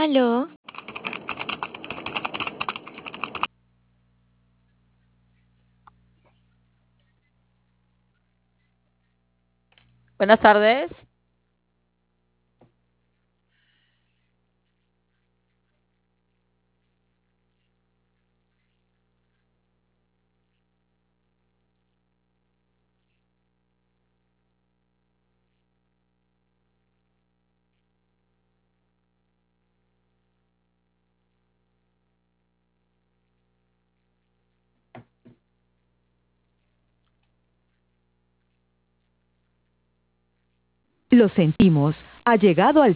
Aló, Buenas tardes. Lo sentimos, ha llegado al